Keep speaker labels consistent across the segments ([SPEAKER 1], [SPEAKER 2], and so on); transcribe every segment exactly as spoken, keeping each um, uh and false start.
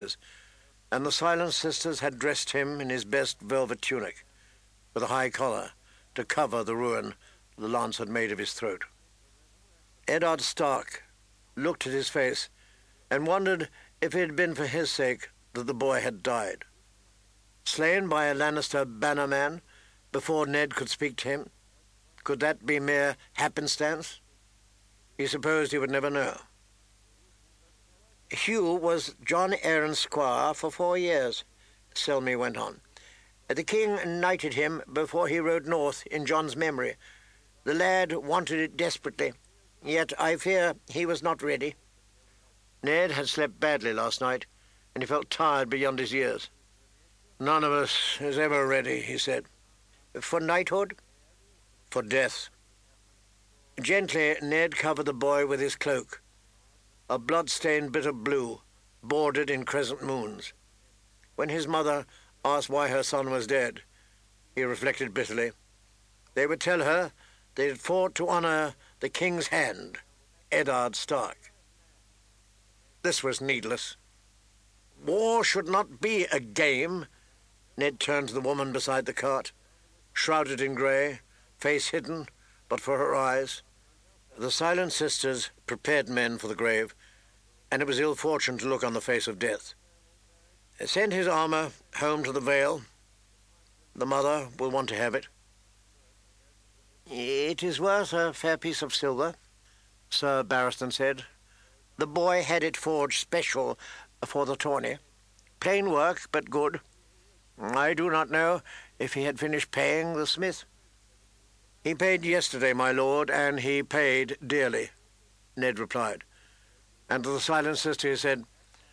[SPEAKER 1] and the Silent Sisters had dressed him in his best velvet tunic, with a high collar, to cover the ruin the lance had made of his throat. Eddard Stark looked at his face and wondered if it had been for his sake that the boy had died. Slain by a Lannister bannerman before Ned could speak to him? Could that be mere happenstance? He supposed he would never know. Hugh was Jon Arryn's squire for four years, Selmy went on. The king knighted him before he rode north in Jon's memory. The lad wanted it desperately, yet I fear he was not ready. Ned had slept badly last night, and he felt tired beyond his years. None of us is ever ready, he said. For knighthood? For death. Gently, Ned covered the boy with his cloak, a blood-stained bit of blue, bordered in crescent moons. When his mother asked why her son was dead, he reflected bitterly. They would tell her they had fought to honour the king's hand, Eddard Stark. This was needless. War should not be a game. Ned turned to the woman beside the cart, shrouded in grey, face hidden, but for her eyes. The Silent Sisters prepared men for the grave, and it was ill fortune to look on the face of death. Send his armour home to the Vale. The mother will want to have it. It is worth a fair piece of silver, Sir Barristan said. The boy had it forged special for the tourney. Plain work, but good. I do not know if he had finished paying the smith. He paid yesterday, my lord, and he paid dearly, Ned replied. And to the Silent Sister he said,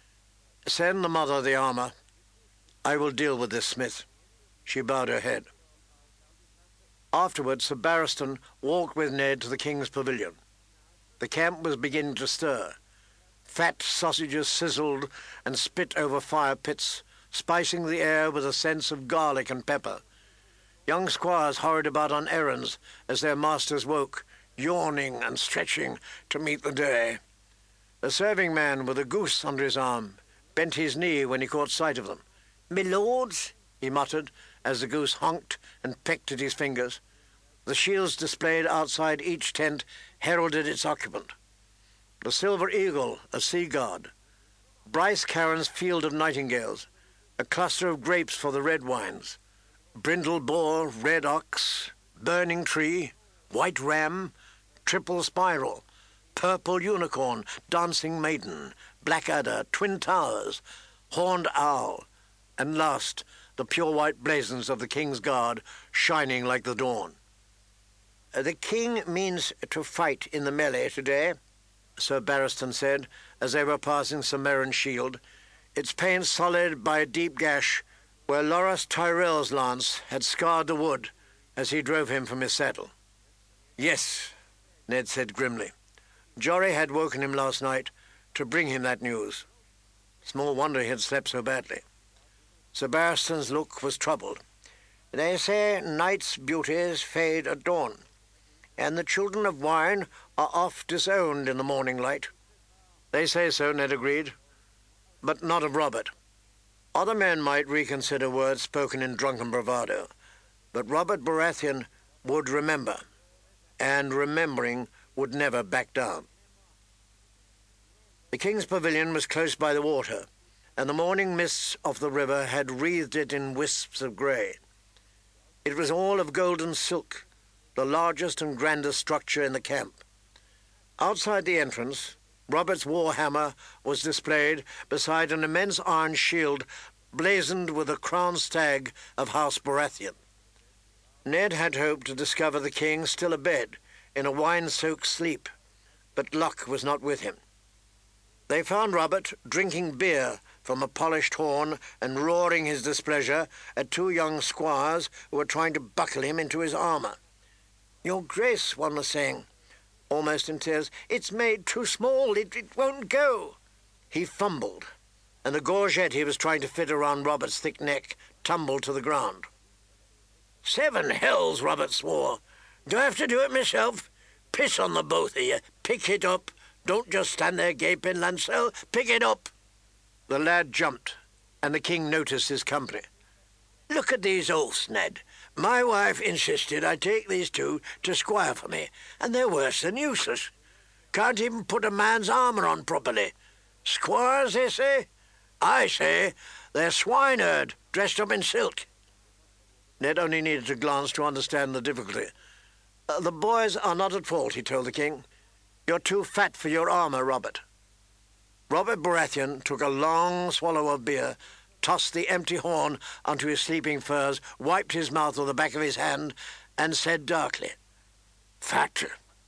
[SPEAKER 1] Send the mother the armour. I will deal with this smith. She bowed her head. Afterwards, Sir Barristan walked with Ned to the king's pavilion. The camp was beginning to stir. Fat sausages sizzled and spit over fire pits, spicing the air with a sense of garlic and pepper. Young squires hurried about on errands as their masters woke, yawning and stretching to meet the day. A serving man with a goose under his arm bent his knee when he caught sight of them. "My lords," he muttered, as the goose honked and pecked at his fingers. The shields displayed outside each tent heralded its occupant. The Silver Eagle, a sea guard. Bryce Caron's Field of Nightingales, a cluster of grapes for the red wines. Brindle Boar, Red Ox, Burning Tree, White Ram, Triple Spiral, Purple Unicorn, Dancing Maiden, Blackadder, Twin Towers, Horned Owl, and last, the pure white blazons of the King's Guard, shining like the dawn. The king means to fight in the melee today, Sir Barristan said, as they were passing Sir Meryn's shield, its paint solid by a deep gash where Loras Tyrell's lance had scarred the wood as he drove him from his saddle. Yes, Ned said grimly. Jory had woken him last night to bring him that news. Small wonder he had slept so badly. Sir Barristan's look was troubled. They say night's beauties fade at dawn, and the children of wine are oft disowned in the morning light. They say so, Ned agreed, but not of Robert. Other men might reconsider words spoken in drunken bravado, but Robert Baratheon would remember, and remembering would never back down. The king's pavilion was close by the water, and the morning mists of the river had wreathed it in wisps of grey. It was all of golden silk, the largest and grandest structure in the camp. Outside the entrance, Robert's war hammer was displayed beside an immense iron shield blazoned with a crowned stag of House Baratheon. Ned had hoped to discover the king still abed, in a wine-soaked sleep, but luck was not with him. They found Robert drinking beer from a polished horn and roaring his displeasure at two young squires who were trying to buckle him into his armour. "Your Grace," one was saying, almost in tears, "it's made too small, it, it won't go." He fumbled, and the gorget he was trying to fit around Robert's thick neck tumbled to the ground. "Seven hells," Robert swore. "Do I have to do it myself? Piss on the both of you. Pick it up. Don't just stand there gaping, Lancel. Pick it up." The lad jumped, and the king noticed his company.
[SPEAKER 2] Look at these oaths, Ned. My wife insisted I take these two to squire for me, and they're worse than useless. Can't even put a man's armour on properly. Squires, they say? I say they're swineherd dressed up in silk.
[SPEAKER 1] Ned only needed to glance to understand the difficulty. Uh, the boys are not at fault, he told the king. You're too fat for your armour, Robert. Robert Baratheon took a long swallow of beer, tossed the empty horn onto his sleeping furs, wiped his mouth with the back of his hand, and said darkly,
[SPEAKER 2] Fat?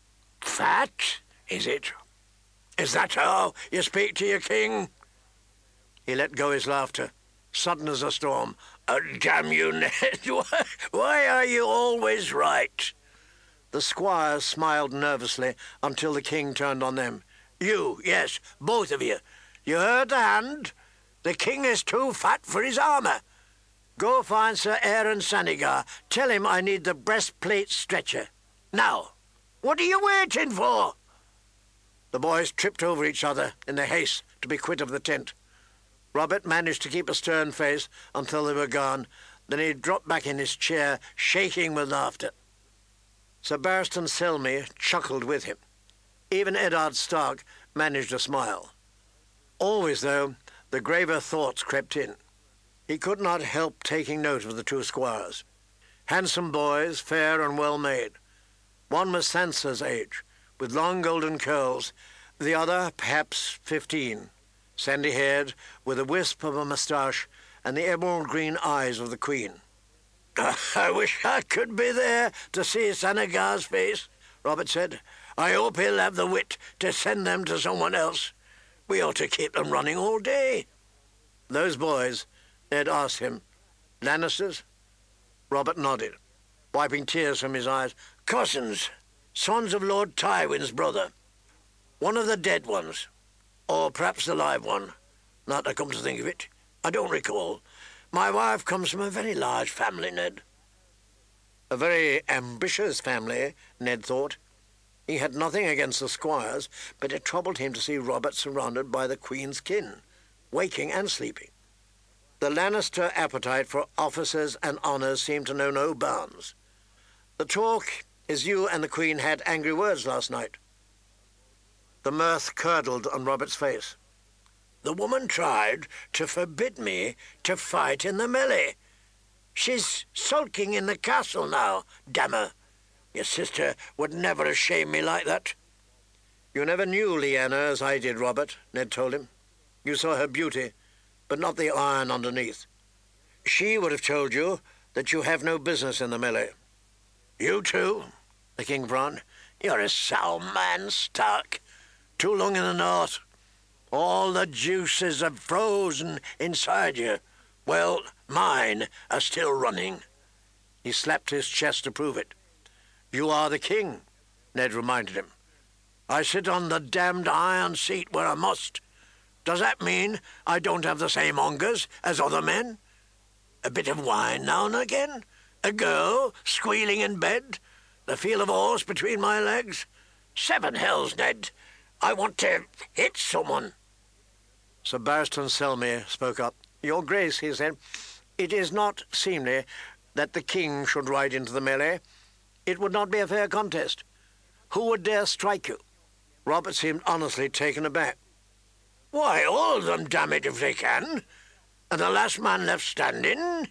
[SPEAKER 2] Fat, is it? Is that how you speak to your king?
[SPEAKER 1] He let go his laughter, sudden as a storm.
[SPEAKER 2] Oh, damn you, Ned. Why, why are you always right?
[SPEAKER 1] The squires smiled nervously until the king turned on them.
[SPEAKER 2] You, yes, both of you. You heard the hand? The king is too fat for his armour. Go find Sir Aaron Sanigar. Tell him I need the breastplate stretcher. Now, what are you waiting for?
[SPEAKER 1] The boys tripped over each other in their haste to be quit of the tent. Robert managed to keep a stern face until they were gone. Then he dropped back in his chair, shaking with laughter. Sir Barristan Selmy chuckled with him. Even Eddard Stark managed a smile. Always, though, the graver thoughts crept in. He could not help taking note of the two squires. Handsome boys, fair and well-made. One was Sansa's age, with long golden curls, the other perhaps fifteen, sandy-haired, with a wisp of a moustache and the emerald-green eyes of the Queen.
[SPEAKER 2] I wish I could be there to see Sanigar's face, Robert said. I hope he'll have the wit to send them to someone else. We ought to keep them running all day.
[SPEAKER 1] Those boys, Ned asked him, Lannisters? Robert nodded, wiping tears from his eyes.
[SPEAKER 2] Cousins, sons of Lord Tywin's brother. One of the dead ones, or perhaps the live one. Not to come to think of it, I don't recall. My wife comes from a very large family, Ned.
[SPEAKER 1] A very ambitious family, Ned thought. He had nothing against the squires, but it troubled him to see Robert surrounded by the Queen's kin, waking and sleeping. The Lannister appetite for offices and honours seemed to know no bounds. The talk is you and the Queen had angry words last night. The mirth curdled on Robert's face.
[SPEAKER 2] The woman tried to forbid me to fight in the melee. She's sulking in the castle now, damn her. Your sister would never have shamed me like that.
[SPEAKER 1] You never knew Lyanna as I did, Robert, Ned told him. You saw her beauty, but not the iron underneath. She would have told you that you have no business in the melee.
[SPEAKER 2] You too, the king frowned. You're a sour man, Stark. Too long in the north. All the juices are frozen inside you. Well, mine are still running.
[SPEAKER 1] He slapped his chest to prove it. You are the king, Ned reminded him.
[SPEAKER 2] I sit on the damned iron seat where I must. Does that mean I don't have the same hungers as other men? A bit of wine now and again? A girl squealing in bed? The feel of a horse between my legs? Seven hells, Ned. I want to hit someone.
[SPEAKER 1] Sir Barristan Selmy spoke up. Your Grace, he said, it is not seemly that the king should ride into the melee. It would not be a fair contest. Who would dare strike you? Robert seemed honestly taken aback.
[SPEAKER 2] Why, all of them, damn it, if they can. And the last man left standing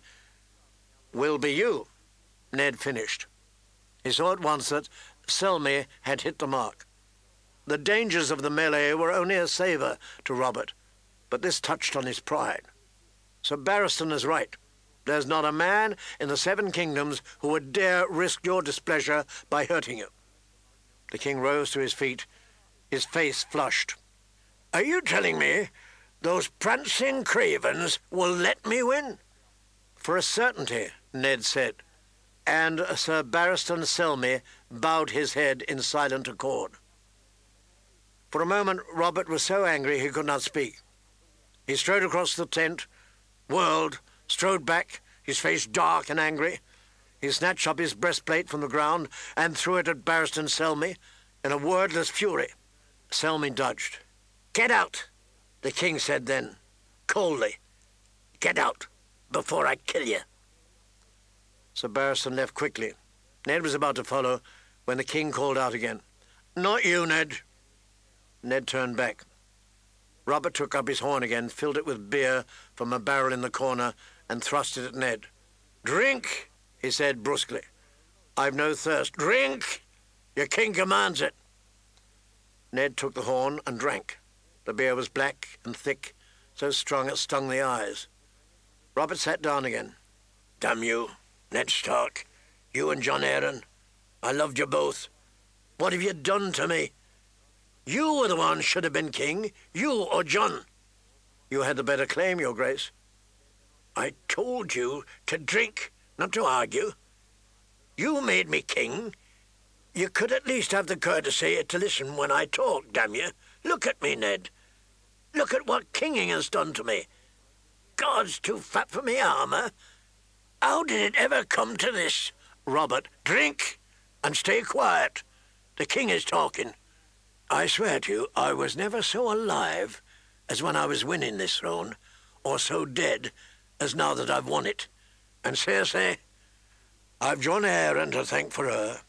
[SPEAKER 1] will be you, Ned finished. He saw at once that Selmy had hit the mark. The dangers of the melee were only a savour to Robert, but this touched on his pride. Sir Barristan is right. There's not a man in the Seven Kingdoms who would dare risk your displeasure by hurting you. The king rose to his feet, his face flushed.
[SPEAKER 2] Are you telling me those prancing cravens will let me win?
[SPEAKER 1] For a certainty, Ned said, and Sir Barristan Selmy bowed his head in silent accord. For a moment Robert was so angry he could not speak. He strode across the tent, whirled, strode back, his face dark and angry. He snatched up his breastplate from the ground and threw it at Barristan Selmy in a wordless fury. Selmy dodged. "Get out," the king said then.
[SPEAKER 2] coldly. Get out, before I kill you.
[SPEAKER 1] Sir Barristan left quickly. Ned was about to follow when the king called out again. "Not you, Ned." Ned turned back. Robert took up his horn again, filled it with beer from a barrel in the corner, and thrust it at Ned. "Drink," he said brusquely. "I've no thirst." "Drink! Your king commands it." Ned took the horn and drank. The beer was black and thick, so strong it stung the eyes. Robert sat down again. "Damn you, Ned Stark, you and Jon Arryn. I loved you both. What have you done to me? You were the one should have been king, you or Jon." "You had the better claim, your grace." "I told you to drink, not to argue. You made me king. You could at least have the courtesy to listen when I talk, damn you. Look at me, Ned. Look at what kinging has done to me. God's too fat for me armour. How did it ever come to this?" "Robert, drink and stay quiet. The king is talking." "I swear to you, I was never so alive as when I was winning this throne, or so dead as now that I've won it. And Cersei, I've Jon Arryn to thank for her.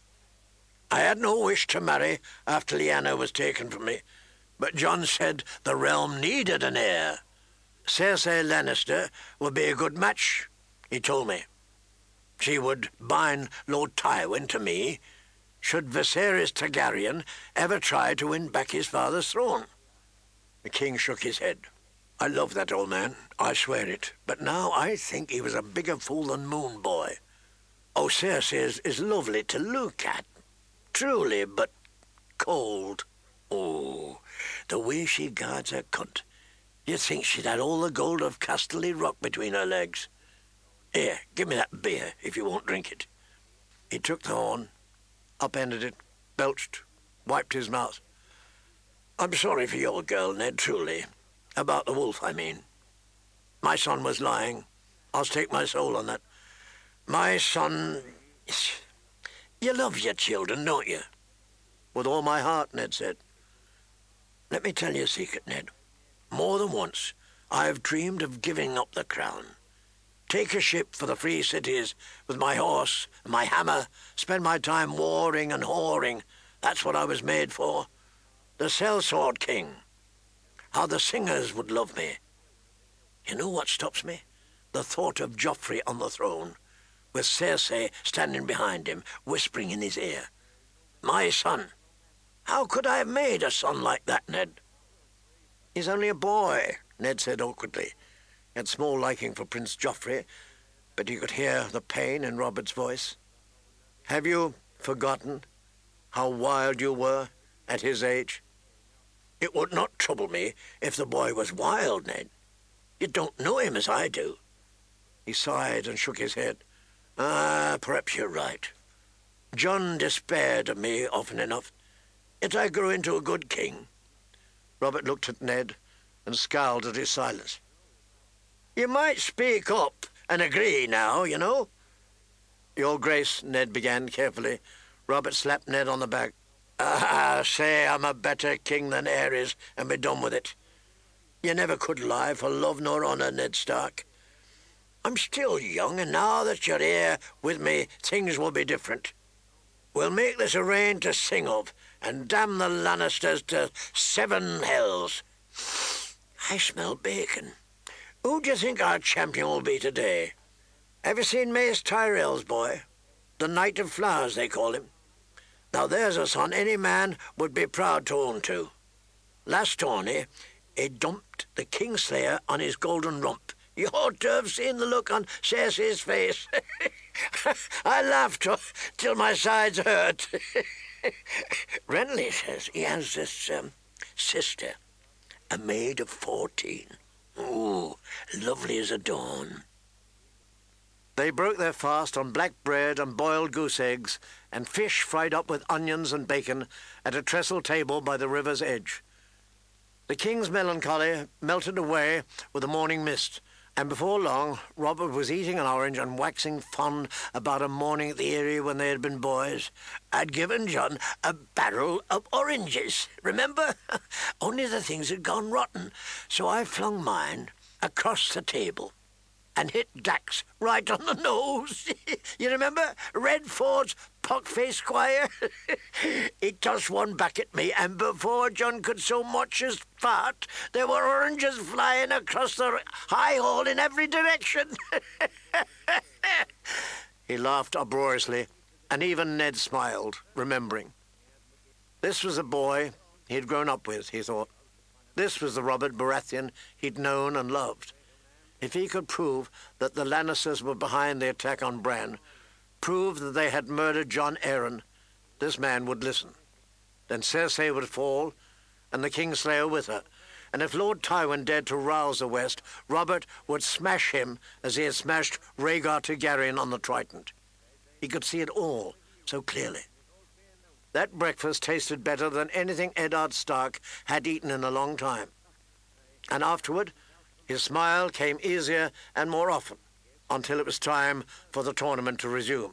[SPEAKER 1] I had no wish to marry after Lyanna was taken from me, but Jon said the realm needed an heir. Cersei Lannister would be a good match, he told me. She would bind Lord Tywin to me should Viserys Targaryen ever try to win back his father's throne." The king shook his head. "I love that old man, I swear it, but now I think he was a bigger fool than Moon Boy. Oh, Cersei is, is lovely to look at, truly, but cold. Oh, the way she guards her cunt. You'd think she'd had all the gold of Casterly Rock between her legs. Here, give me that beer, if you won't drink it." He took the horn, upended it, belched, wiped his mouth. "I'm sorry for your girl, Ned, truly. About the wolf, I mean. My son was lying. I'll stake my soul on that. My son... You love your children, don't you?" "With all my heart," Ned said. "Let me tell you a secret, Ned. More than once I've dreamed of giving up the crown. Take a ship for the free cities with my horse and my hammer, spend my time warring and whoring. That's what I was made for. The sellsword king. How the singers would love me. You know what stops me? The thought of Joffrey on the throne, with Cersei standing behind him, whispering in his ear. My son. How could I have made a son like that, Ned?" "He's only a boy," Ned said awkwardly. He had small liking for Prince Joffrey, but he could hear the pain in Robert's voice. "Have you forgotten how wild you were at his age?" "It would not trouble me if the boy was wild, Ned. You don't know him as I do." He sighed and shook his head. "Ah, perhaps you're right. Jon despaired of me often enough, yet I grew into a good king." Robert looked at Ned and scowled at his silence. "You might speak up and agree now, you know." "Your Grace," Ned began carefully. Robert slapped Ned on the back. "Ah, say I'm a better king than Aerys and be done with it. You never could lie for love nor honour, Ned Stark. I'm still young, and now that you're here with me, things will be different. We'll make this a reign to sing of, and damn the Lannisters to seven hells. I smell bacon. Who do you think our champion will be today? Have you seen Mace Tyrell's boy? The Knight of Flowers, they call him. Now there's a son any man would be proud to own to. Last tourney, he dumped the Kingslayer on his golden rump. You ought to have seen the look on Cersei's face. I laughed till my sides hurt. Renly says he has this um, sister, a maid of fourteen. Ooh, lovely as a dawn." They broke their fast on black bread and boiled goose eggs and fish fried up with onions and bacon at a trestle table by the river's edge. The king's melancholy melted away with the morning mist, and before long Robert was eating an orange and waxing fond about a morning at the Eyrie when they had been boys. "I'd given Jon a barrel of oranges, remember? Only the things had gone rotten, so I flung mine
[SPEAKER 2] across the table and hit Dax right on the nose. You remember Redford's pock-faced squire? He tossed one back at me, and before John could so much as fart, there were oranges flying across the high hall in every direction. He laughed uproariously, and even Ned smiled, remembering. This was a boy he'd grown up with, he thought. This was the Robert Baratheon he'd known and loved. If he could prove that the Lannisters were behind the attack on Bran, prove that they had murdered Jon Arryn, this man would listen. Then Cersei would fall, and the Kingslayer with her. And if Lord Tywin dared to rouse the West, Robert would smash him as he had smashed Rhaegar Targaryen on the Trident. He could see it all so clearly. That breakfast tasted better than anything Eddard Stark had eaten in a long time. And afterward, his smile came easier and more often, until it was time for the tournament to resume.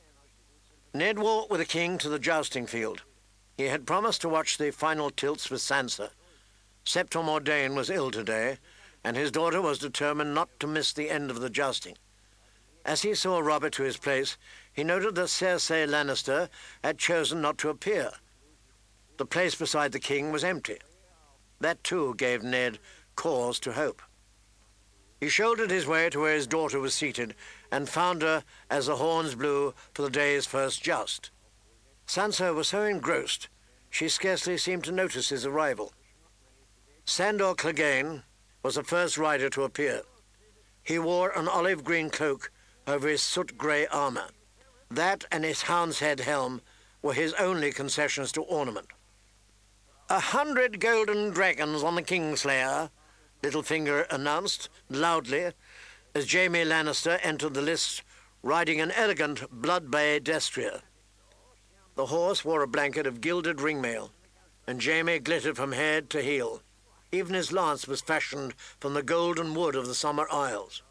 [SPEAKER 2] Ned walked with the king to the jousting field. He had promised to watch the final tilts with Sansa. Septon Mordain was ill today, and his daughter was determined not to miss the end of the jousting. As he saw Robert to his place, he noted that Cersei Lannister had chosen not to appear. The place beside the king was empty. That, too, gave Ned cause to hope. He shouldered his way to where his daughter was seated and found her as the horns blew for the day's first joust. Sansa was so engrossed she scarcely seemed to notice his arrival. Sandor Clegane was the first rider to appear. He wore an olive-green cloak over his soot-grey armour. That and his hound's head helm were his only concessions to ornament. "A hundred golden dragons on the Kingslayer," Littlefinger announced loudly as Jaime Lannister entered the lists riding an elegant blood bay destrier. The horse wore a blanket of gilded ringmail, and Jaime glittered from head to heel. Even his lance was fashioned from the golden wood of the Summer Isles.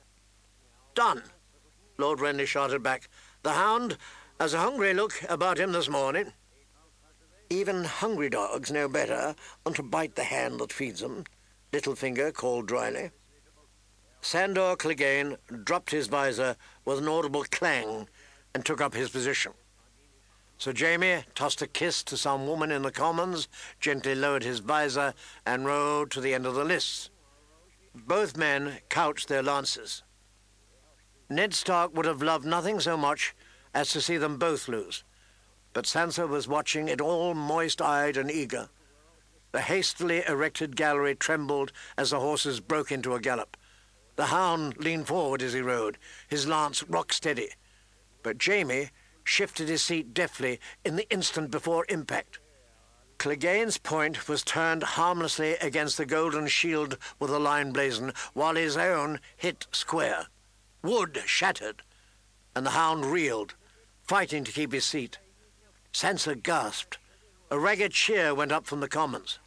[SPEAKER 2] "Done," Lord Renly shouted back. "The hound has a hungry look about him this morning." "Even hungry dogs know better than to bite the hand that feeds them," Littlefinger called dryly. Sandor Clegane dropped his visor with an audible clang and took up his position. Sir Jaime tossed a kiss to some woman in the Commons, gently lowered his visor, and rode to the end of the lists. Both men couched their lances. Ned Stark would have loved nothing so much as to see them both lose, but Sansa was watching it all moist-eyed and eager. The hastily erected gallery trembled as the horses broke into a gallop. The hound leaned forward as he rode, his lance rock-steady, but Jaime shifted his seat deftly in the instant before impact. Clegane's point was turned harmlessly against the golden shield with the line blazoned, while his own hit square. Wood shattered, and the hound reeled, fighting to keep his seat. Sansa gasped. A ragged cheer went up from the Commons.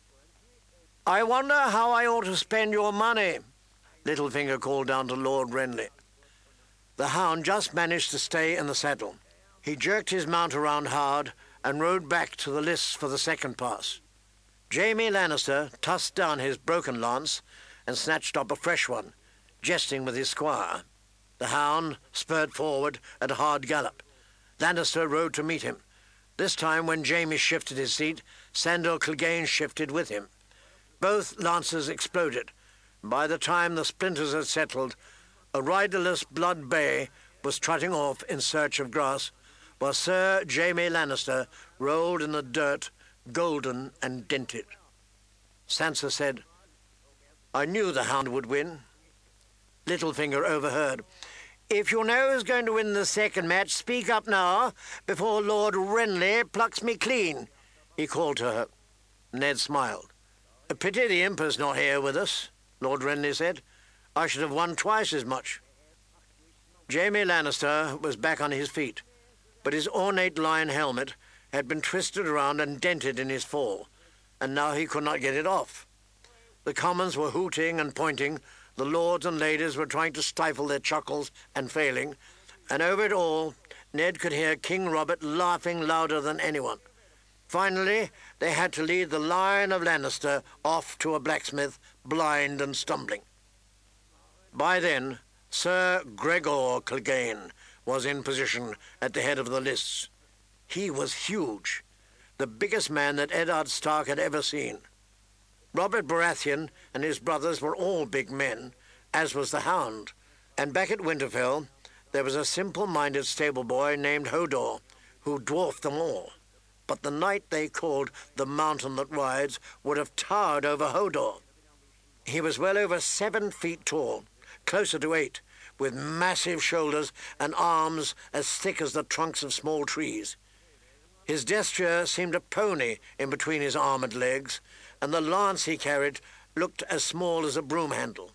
[SPEAKER 2] "I wonder how I ought to spend your money," Littlefinger called down to Lord Renly. The hound just managed to stay in the saddle. He jerked his mount around hard and rode back to the lists for the second pass. Jaime Lannister tossed down his broken lance and snatched up a fresh one, jesting with his squire. The hound spurred forward at a hard gallop. Lannister rode to meet him. This time, when Jaime shifted his seat, Sandor Clegane shifted with him. Both lances exploded. By the time the splinters had settled, a riderless blood bay was trotting off in search of grass, while Sir Jaime Lannister rolled in the dirt, golden and dented. Sansa said, "I knew the hound would win." Littlefinger overheard. "If you know who's going to win the second match, speak up now, before Lord Renly plucks me clean," he called to her. Ned smiled. "A pity the Imper's not here with us," Lord Renly said. "I should have won twice as much." Jaime Lannister was back on his feet, but his ornate lion helmet had been twisted around and dented in his fall, and now he could not get it off. The Commons were hooting and pointing, the lords and ladies were trying to stifle their chuckles and failing, and over it all, Ned could hear King Robert laughing louder than anyone. Finally, they had to lead the Lion of Lannister off to a blacksmith, blind and stumbling.
[SPEAKER 1] By then, Sir Gregor Clegane was in position at the head of the lists. He was huge, the biggest man that Eddard Stark had ever seen. Robert Baratheon and his brothers were all big men, as was the Hound, and back at Winterfell there was a simple-minded stable boy named Hodor, who dwarfed them all. But the knight they called the Mountain That Rides would have towered over Hodor. He was well over seven feet tall, closer to eight, with massive shoulders and arms as thick as the trunks of small trees. His destrier seemed a pony in between his armoured legs, and the lance he carried looked as small as a broom handle.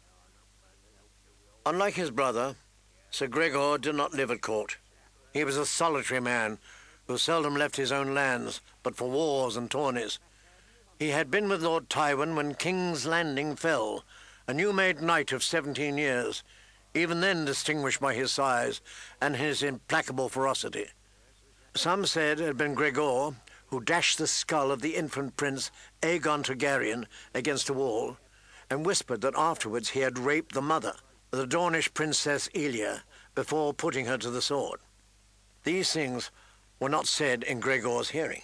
[SPEAKER 1] Unlike his brother, Sir Gregor did not live at court. He was a solitary man who seldom left his own lands but for wars and tourneys. He had been with Lord Tywin when King's Landing fell, a new-made knight of seventeen years, even then distinguished by his size and his implacable ferocity. Some said it had been Gregor who dashed the skull of the infant prince Aegon Targaryen against a wall, and whispered that afterwards he had raped the mother, the Dornish princess Elia, before putting her to the sword. These things were not said in Gregor's hearing.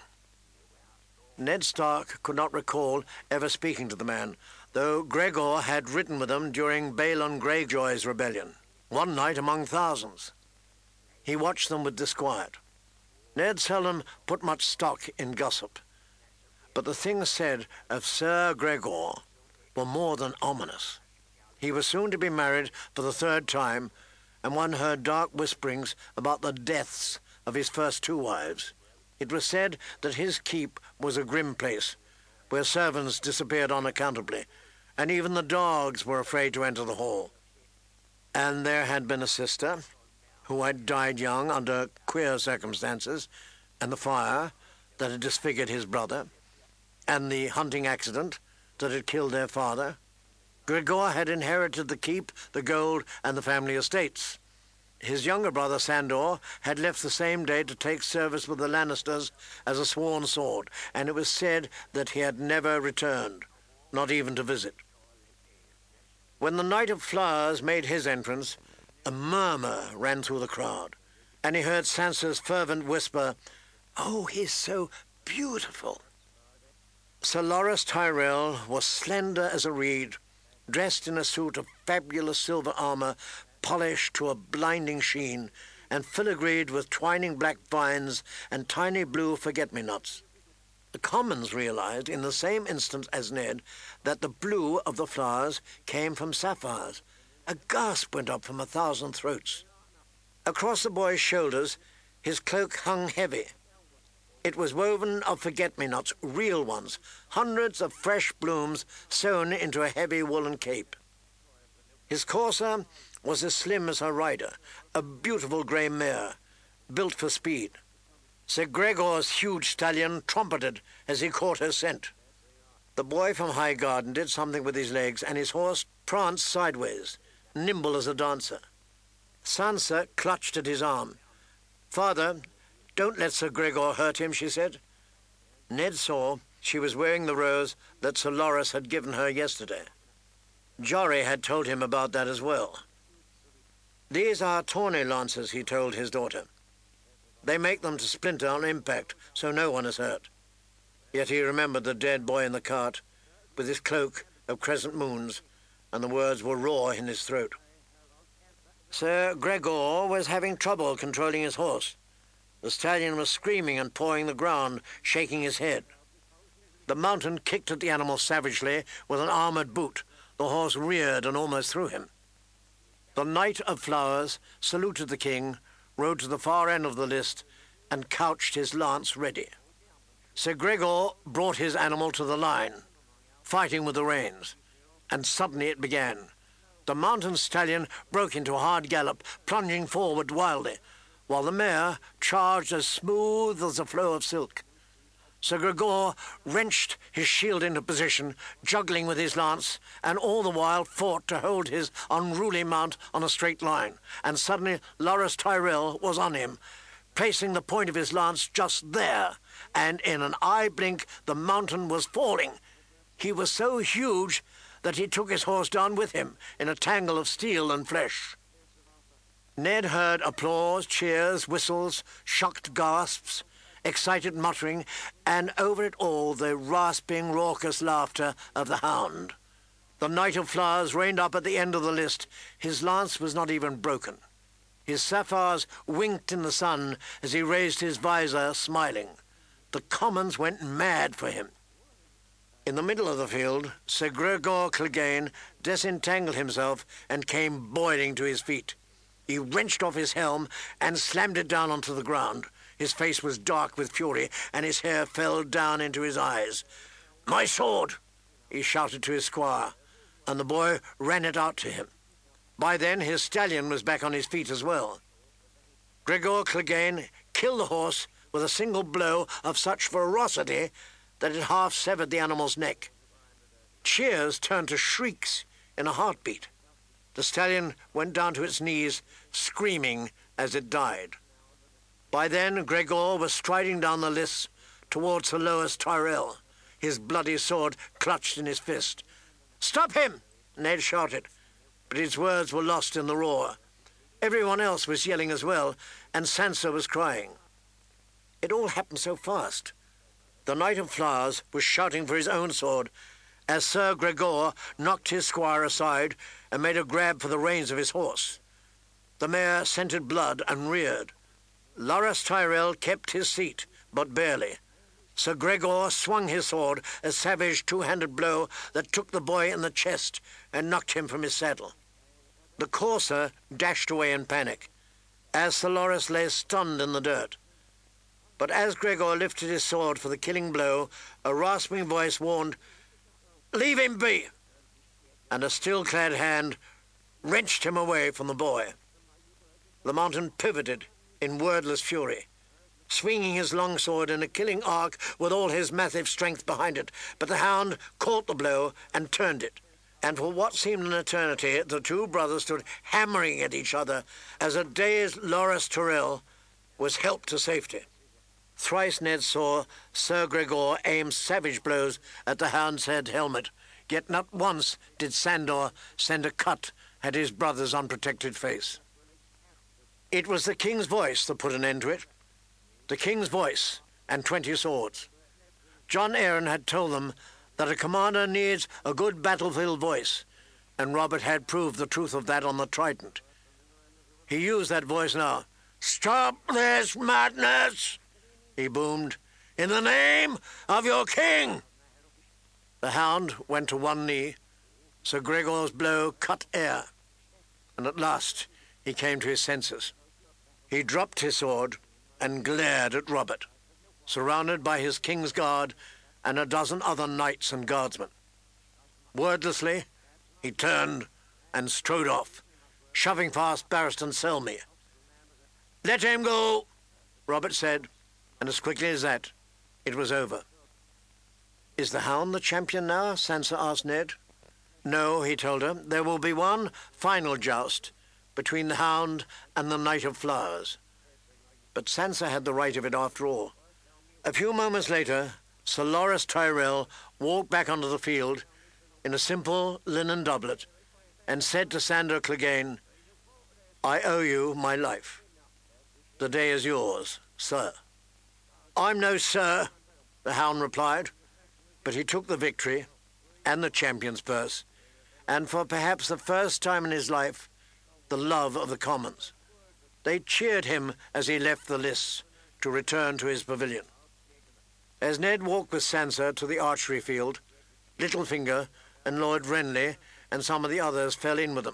[SPEAKER 1] Ned Stark could not recall ever speaking to the man, though Gregor had ridden with them during Balon Greyjoy's rebellion, one night among thousands. He watched them with disquiet. Ned seldom put much stock in gossip, but the things said of Sir Gregor were more than ominous. He was soon to be married for the third time, and one heard dark whisperings about the deaths of his first two wives. It was said that his keep was a grim place, where servants disappeared unaccountably, and even the dogs were afraid to enter the hall. And there had been a sister who had died young under queer circumstances, and the fire that had disfigured his brother, and the hunting accident that had killed their father. Gregor had inherited the keep, the gold, and the family estates. His younger brother Sandor had left the same day to take service with the Lannisters as a sworn sword, and it was said that he had never returned, not even to visit. When the Knight of Flowers made his entrance, a murmur ran through the crowd, and he heard Sansa's fervent whisper, "Oh, he's so beautiful." Sir Loras Tyrell was slender as a reed, dressed in a suit of fabulous silver armour, polished to a blinding sheen, and filigreed with twining black vines and tiny blue forget-me-nots. The commons realized in the same instant as Ned that the blue of the flowers came from sapphires. A gasp went up from a thousand throats. Across the boy's shoulders, his cloak hung heavy. It was woven of forget-me-nots, real ones, hundreds of fresh blooms sewn into a heavy woolen cape. His courser was as slim as her rider, a beautiful grey mare, built for speed. Sir Gregor's huge stallion trumpeted as he caught her scent. The boy from Highgarden did something with his legs, and his horse pranced sideways, nimble as a dancer. Sansa clutched at his arm. "Father, don't let Sir Gregor hurt him," she said. Ned saw she was wearing the rose that Sir Loras had given her yesterday. Jory had told him about that as well. "These are tawny lances," he told his daughter. "They make them to splinter on impact, so no one is hurt." Yet he remembered the dead boy in the cart, with his cloak of crescent moons, and the words were raw in his throat. Sir Gregor was having trouble controlling his horse. The stallion was screaming and pawing the ground, shaking his head. The Mountain kicked at the animal savagely with an armoured boot. The horse reared and almost threw him. The Knight of Flowers saluted the king, rode to the far end of the list, and couched his lance ready. Sir Gregor brought his animal to the line, fighting with the reins, and suddenly it began. The mountain stallion broke into a hard gallop, plunging forward wildly, while the mare charged as smooth as a flow of silk. Sir Gregor wrenched his shield into position, juggling with his lance, and all the while fought to hold his unruly mount on a straight line. And suddenly Loras Tyrell was on him, placing the point of his lance just there, and in an eye blink the mountain was falling. He was so huge that he took his horse down with him in a tangle of steel and flesh. Ned heard applause, cheers, whistles, shocked gasps, excited muttering, and over it all the rasping, raucous laughter of the hound. The Knight of Flowers reined up at the end of the list. His lance was not even broken. His sapphires winked in the sun as he raised his visor, smiling. The commons went mad for him. In the middle of the field, Sir Gregor Clegane disentangled himself and came boiling to his feet. He wrenched off his helm and slammed it down onto the ground. His face was dark with fury, and his hair fell down into his eyes. "My sword!" he shouted to his squire, and the boy ran it out to him. By then his stallion was back on his feet as well. Gregor Clegane killed the horse with a single blow of such ferocity that it half severed the animal's neck. Cheers turned to shrieks in a heartbeat. The stallion went down to its knees, screaming as it died. By then Gregor was striding down the lists towards Sir Loras Tyrell, his bloody sword clutched in his fist. "Stop him!" Ned shouted, but his words were lost in the roar. Everyone else was yelling as well, and Sansa was crying. It all happened so fast. The Knight of Flowers was shouting for his own sword as Sir Gregor knocked his squire aside and made a grab for the reins of his horse. The mare scented blood and reared. Loras Tyrell kept his seat, but barely. Sir Gregor swung his sword, a savage two-handed blow that took the boy in the chest and knocked him from his saddle. The courser dashed away in panic, as Sir Loras lay stunned in the dirt. But as Gregor lifted his sword for the killing blow, a rasping voice warned, "Leave him be!" and a steel-clad hand wrenched him away from the boy. The mountain pivoted in wordless fury, swinging his longsword in a killing arc with all his massive strength behind it, but the hound caught the blow and turned it, and for what seemed an eternity the two brothers stood hammering at each other as a dazed Loras Tyrell was helped to safety. Thrice Ned saw Sir Gregor aim savage blows at the hound's head helmet, yet not once did Sandor send a cut at his brother's unprotected face. It was the king's voice that put an end to it. The king's voice and twenty swords. Jon Arryn had told them that a commander needs a good battlefield voice, and Robert had proved the truth of that on the Trident. He used that voice now. "Stop this madness!" he boomed. "In the name of your king!" The hound went to one knee. Sir Gregor's blow cut air, and at last he came to his senses. He dropped his sword and glared at Robert, surrounded by his king's guard and a dozen other knights and guardsmen. Wordlessly, he turned and strode off, shoving past Barristan Selmy. "Let him go," Robert said, and as quickly as that, it was over. "Is the hound the champion now?" Sansa asked Ned. "No," he told her. "There will be one final joust between the hound and the Knight of Flowers." But Sansa had the right of it after all. A few moments later, Sir Loras Tyrell walked back onto the field in a simple linen doublet and said to Sandor Clegane, "I owe you my life. The day is yours, sir." "I'm no sir," the hound replied, but he took the victory and the champion's purse, and for perhaps the first time in his life, the love of the commons. They cheered him as he left the lists to return to his pavilion. As Ned walked with Sansa to the archery field, Littlefinger and Lord Renly and some of the others fell in with them.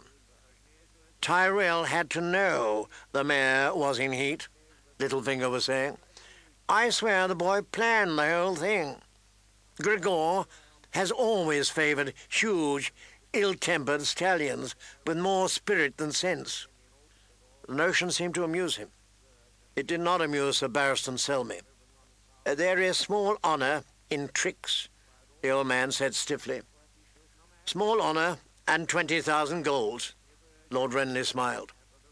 [SPEAKER 1] "Tyrell had to know the mare was in heat," Littlefinger was saying. "I swear the boy planned the whole thing. Gregor has always favoured huge, ill-tempered stallions with more spirit than sense." The notion seemed to amuse him. It did not amuse Sir Barristan Selmy. "There is small honour in tricks," the old man said stiffly. "Small honour and twenty thousand golds," Lord Renly smiled.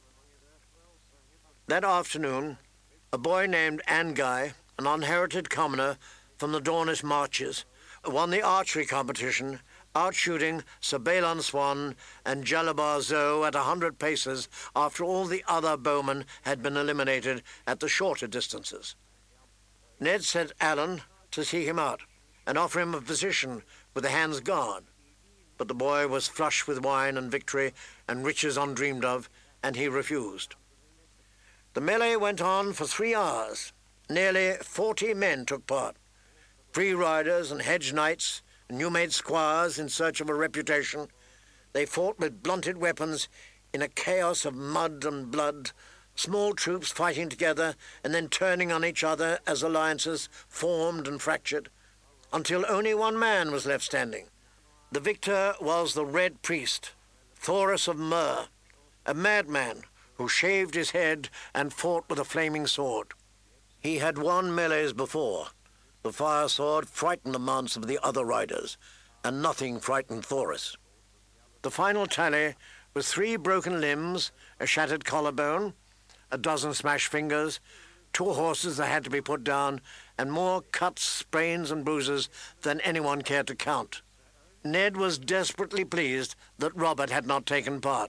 [SPEAKER 1] That afternoon, a boy named Anguy, an unherited commoner from the Dornish marches, won the archery competition out shooting Sir Balon Swan and Jalabar Zoe at a hundred paces after all the other bowmen had been eliminated at the shorter distances. Ned sent Alan to see him out and offer him a position with the hand's guard, but the boy was flush with wine and victory and riches undreamed of, and he refused. The melee went on for three hours. Nearly forty men took part. Free riders and hedge knights and new-made squires in search of a reputation. They fought with blunted weapons in a chaos of mud and blood, small troops fighting together and then turning on each other as alliances formed and fractured, until only one man was left standing. The victor was the Red Priest, Thoris of Mur, a madman who shaved his head and fought with a flaming sword. He had won melees before. The fire sword frightened the mounts of the other riders, and nothing frightened Thoris. The final tally was three broken limbs, a shattered collarbone, a dozen smashed fingers, two horses that had to be put down, and more cuts, sprains, and bruises than anyone cared to count. Ned was desperately pleased that Robert had not taken part.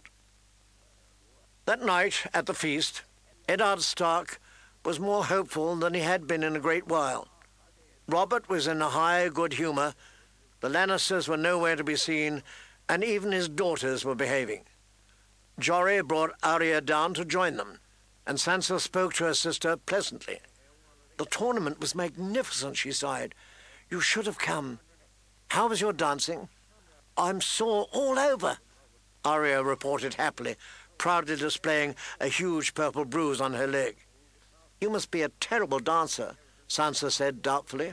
[SPEAKER 1] That night, at the feast, Eddard Stark was more hopeful than he had been in a great while. Robert was in a high good humour, the Lannisters were nowhere to be seen, and even his daughters were behaving. Jory brought Arya down to join them, and Sansa spoke to her sister pleasantly. The tournament was magnificent, she sighed. You should have come. How was your dancing? I'm sore all over, Arya reported happily, proudly displaying a huge purple bruise on her leg. You must be a terrible dancer, Sansa said doubtfully.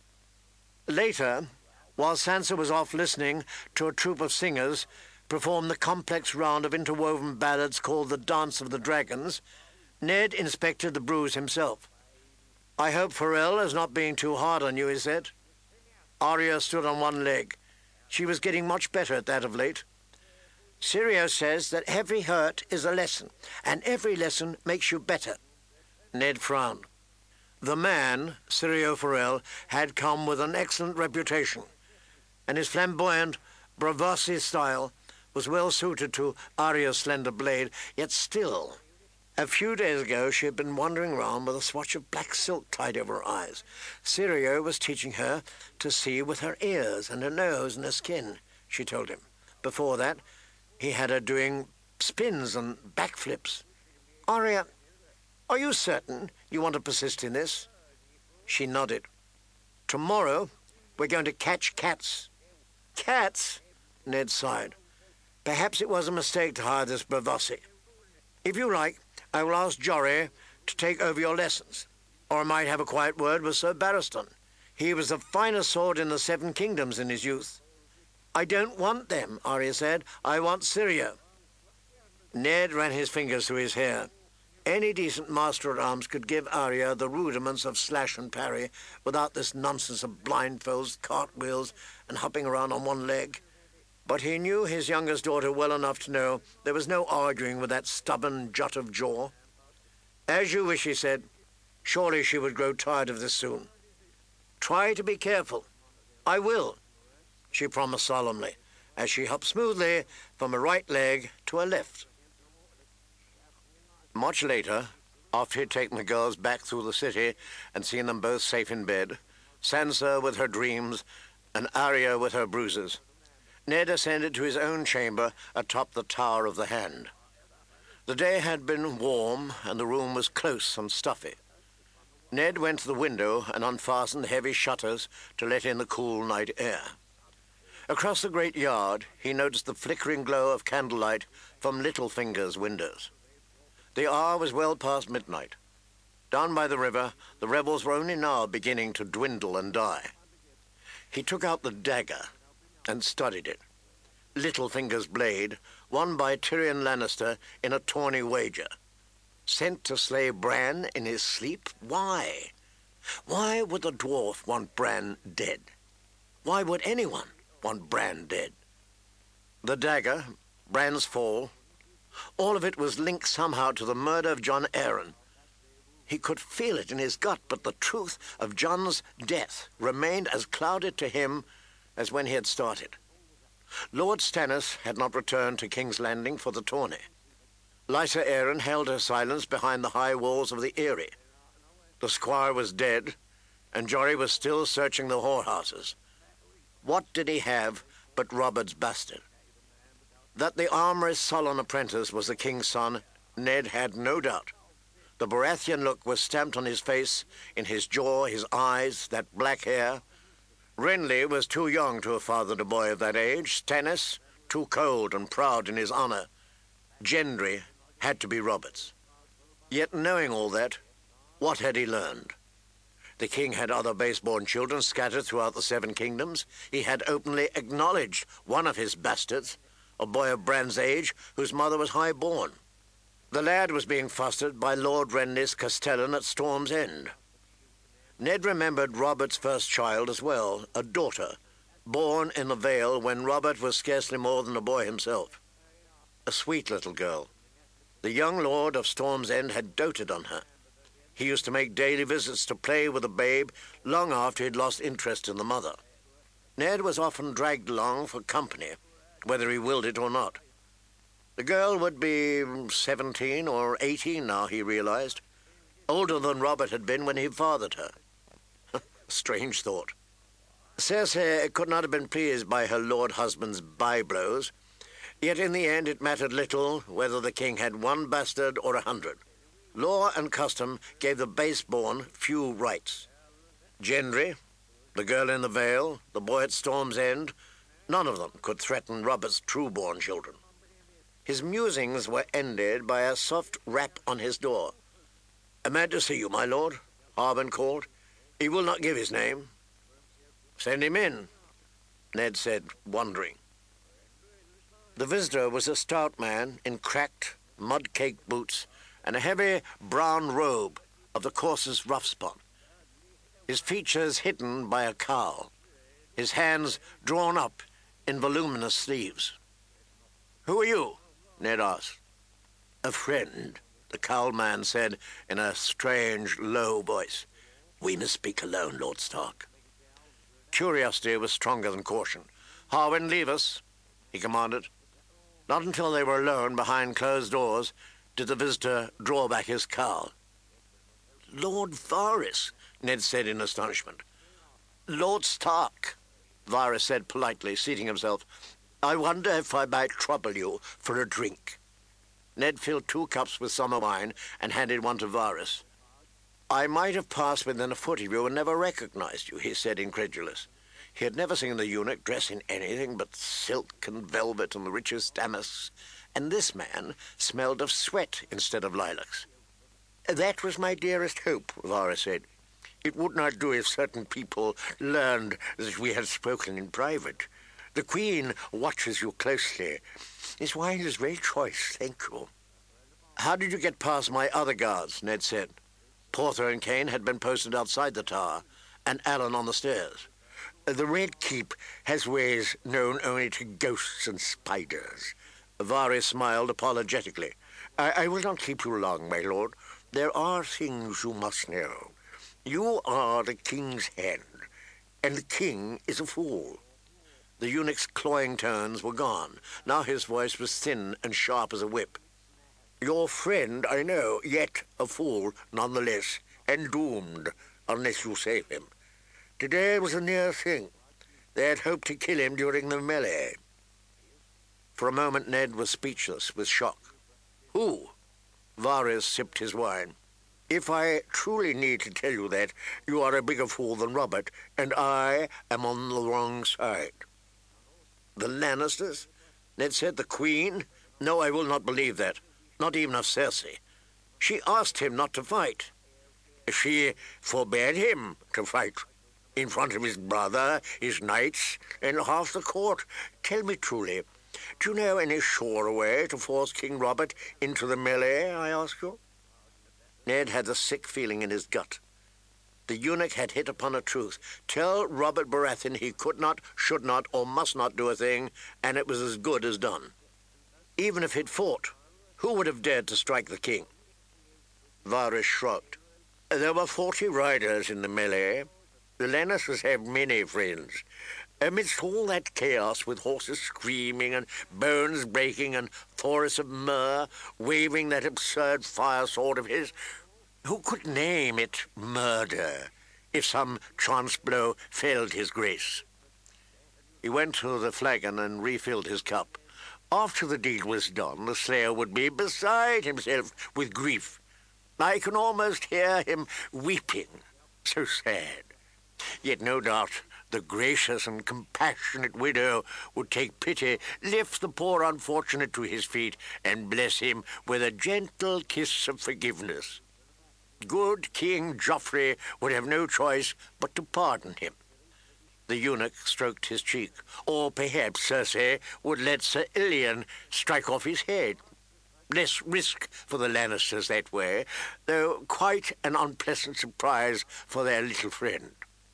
[SPEAKER 1] Later, while Sansa was off listening to a troupe of singers perform the complex round of interwoven ballads called the Dance of the Dragons, Ned inspected the bruise himself. I hope Farrell is not being too hard on you, he said. Arya stood on one leg. She was getting much better at that of late. Syrio says that every hurt is a lesson, and every lesson makes you better. Ned frowned. The man, Syrio Farrell, had come with an excellent reputation, and his flamboyant, bravasti style was well suited to Arya's slender blade, yet still. A few days ago she had been wandering round with a swatch of black silk tied over her eyes. Syrio was teaching her to see with her ears and her nose and her skin, she told him. Before that, he had her doing spins and backflips. Arya, are you certain you want to persist in this? She nodded. Tomorrow, we're going to catch cats. Cats? Ned sighed. Perhaps it was a mistake to hire this Bravossi. If you like, I will ask Jory to take over your lessons, or I might have a quiet word with Sir Barristan. He was the finest sword in the Seven Kingdoms in his youth. I don't want them, Arya said. I want Syrio. Ned ran his fingers through his hair. Any decent master-at-arms could give Arya the rudiments of slash and parry without this nonsense of blindfolds, cartwheels, and hopping around on one leg. But he knew his youngest daughter well enough to know there was no arguing with that stubborn jut of jaw. As you wish, he said. Surely she would grow tired of this soon. Try to be careful. I will, she promised solemnly, as she hopped smoothly from a right leg to a left. Much later, after he'd taken the girls back through the city and seen them both safe in bed, Sansa with her dreams and Arya with her bruises, Ned ascended to his own chamber atop the Tower of the Hand. The day had been warm, and the room was close and stuffy. Ned went to the window and unfastened the heavy shutters to let in the cool night air. Across the great yard, he noticed the flickering glow of candlelight from Littlefinger's windows. The hour was well past midnight. Down by the river, the rebels were only now beginning to dwindle and die. He took out the dagger and studied it. Littlefinger's blade, won by Tyrion Lannister in a tawny wager. Sent to slay Bran in his sleep? Why? Why would the dwarf want Bran dead? Why would anyone want Bran dead? The dagger, Bran's fall, all of it was linked somehow to the murder of Jon Arryn. He could feel it in his gut, but the truth of Jon's death remained as clouded to him as when he had started. Lord Stannis had not returned to King's Landing for the tourney. Lysa Arryn held her silence behind the high walls of the Eyrie. The squire was dead, and Jory was still searching the whorehouses. What did he have but Robert's bastard? That the armourer's sullen apprentice was the king's son, Ned had no doubt. The Baratheon look was stamped on his face, in his jaw, his eyes, that black hair. Renly was too young to have fathered a boy of that age. Stannis, too cold and proud in his honour. Gendry had to be Robert's. Yet knowing all that, what had he learned? The king had other base-born children scattered throughout the Seven Kingdoms. He had openly acknowledged one of his bastards, a boy of Bran's age, whose mother was high-born. The lad was being fostered by Lord Renly's castellan at Storm's End. Ned remembered Robert's first child as well, a daughter, born in the Vale when Robert was scarcely more than a boy himself. A sweet little girl. The young lord of Storm's End had doted on her. He used to make daily visits to play with the babe long after he'd lost interest in the mother. Ned was often dragged along for company, whether he willed it or not. The girl would be seventeen or eighteen now, he realized, older than Robert had been when he fathered her. Strange thought. Cersei could not have been pleased by her lord husband's byblows, yet in the end it mattered little whether the king had one bastard or a hundred. Law and custom gave the base-born few rights. Gendry, the girl in the Vale, the boy at Storm's End, none of them could threaten Robert's true-born children. His musings were ended by a soft rap on his door. "A man to see you, my lord," Harwin called. "He will not give his name." "Send him in," Ned said, wondering. The visitor was a stout man in cracked, mud-caked boots and a heavy brown robe of the coarsest rough spot, his features hidden by a cowl, his hands drawn up in voluminous sleeves. "Who are you?" Ned asked. "A friend," the cowled man said in a strange, low voice. "We must speak alone, Lord Stark." Curiosity was stronger than caution. "Harwin, leave us," he commanded. Not until they were alone behind closed doors did the visitor draw back his cowl. "Lord Varys," Ned said in astonishment. "Lord Stark," Varys said politely, seating himself. "I wonder if I might trouble you for a drink." Ned filled two cups with summer wine and handed one to Varys. "I might have passed within a foot of you and never recognized you," he said, incredulous. He had never seen the eunuch dress in anything but silk and velvet and the richest damasks, and this man smelled of sweat instead of lilacs. "That was my dearest hope," Varys said. "It would not do if certain people learned that we had spoken in private. The Queen watches you closely. This wine is very choice, thank you." "How did you get past my other guards?" Ned said. Porter and Kane had been posted outside the tower, and Alan on the stairs. "The Red Keep has ways known only to ghosts and spiders." Varys smiled apologetically. I, I will not keep you long, my lord. There are things you must know. You are the king's hand, and the king is a fool." The eunuch's cloying tones were gone. Now his voice was thin and sharp as a whip. "Your friend, I know, yet a fool nonetheless, and doomed, unless you save him. Today was a near thing. They had hoped to kill him during the melee." For a moment Ned was speechless with shock. "Who?" Varys sipped his wine. "If I truly need to tell you that, you are a bigger fool than Robert, and I am on the wrong side." "The Lannisters?" Ned said. "The Queen? No, I will not believe that. Not even of Cersei. She asked him not to fight." "She forbade him to fight. In front of his brother, his knights, and half the court. Tell me truly, do you know any surer way to force King Robert into the melee, I ask you?" Ned had a sick feeling in his gut. The eunuch had hit upon a truth. Tell Robert Baratheon he could not, should not, or must not do a thing, and it was as good as done. Even if he'd fought, who would have dared to strike the king? Varys shrugged. "There were forty riders in the melee. The Lannisters have many friends.
[SPEAKER 2] Amidst all that chaos, with horses screaming and bones breaking and forests of myrrh waving that absurd fire sword of his, who could name it murder if some chance blow failed his grace? He went to the flagon and refilled his cup. After the deed was done, the slayer would be beside himself with grief. I can almost hear him weeping, so sad. Yet no doubt the gracious and compassionate widow would take pity, lift the poor unfortunate to his feet, and bless him with a gentle kiss of forgiveness. Good King Joffrey would have no choice but to pardon him. The eunuch stroked his cheek, or perhaps Cersei would let Sir Ilyn strike off his head. Less risk for the Lannisters that way, though quite an unpleasant surprise for their little friend.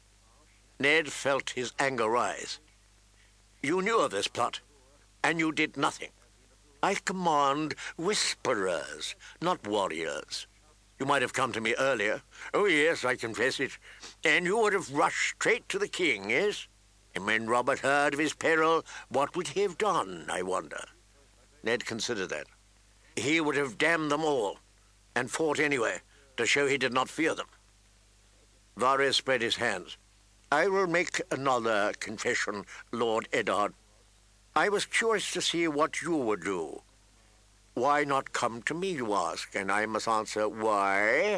[SPEAKER 2] Ned felt his anger rise. You knew of this plot, and you did nothing. I command whisperers, not warriors. You might have come to me earlier. Oh, yes, I confess it. And you would have rushed straight to the king, yes? And when Robert heard of his peril, what would he have done, I wonder? Ned considered that. He would have damned them all, and fought anyway, to show he did not fear them. Varys spread his hands. I will make another confession, Lord Eddard. I was curious to see what you would do. Why not come to me, you ask, and I must answer, why?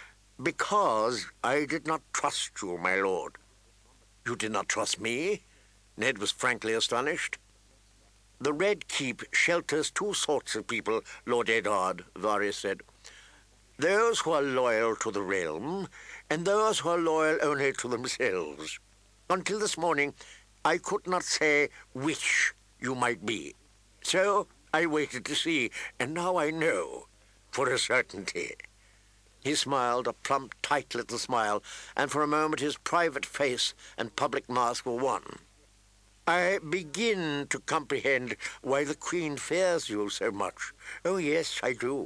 [SPEAKER 2] Because I did not trust you, my lord. You did not trust me? Ned was frankly astonished. The Red Keep shelters two sorts of people, Lord Eddard, Varys said. Those who are loyal to the realm, and those who are loyal only to themselves. Until this morning, I could not say which you might be. So I waited to see, and now I know, for a certainty. He smiled, a plump, tight little smile, and for a moment his private face and public mask were one. I begin to comprehend why the Queen fears you so much. Oh, yes, I do.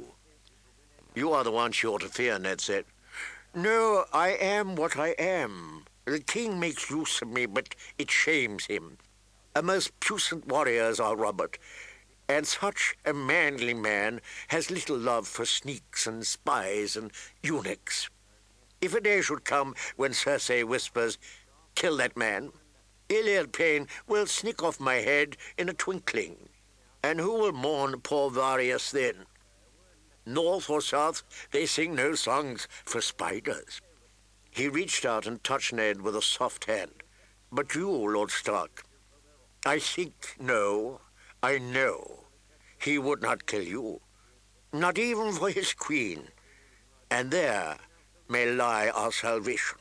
[SPEAKER 2] You are the one she ought to fear, Ned said. No, I am what I am. The king makes use of me, but it shames him. A most puissant warriors are Robert, and such a manly man has little love for sneaks and spies and eunuchs. If a day should come when Cersei whispers, kill that man, Iliad Payne will sneak off my head in a twinkling. And who will mourn poor Varys then? North or south, they sing no songs for spiders. He reached out and touched Ned with a soft hand. But you, Lord Stark, I think, no, I know, he would not kill you, not even for his queen, and there may lie our salvation.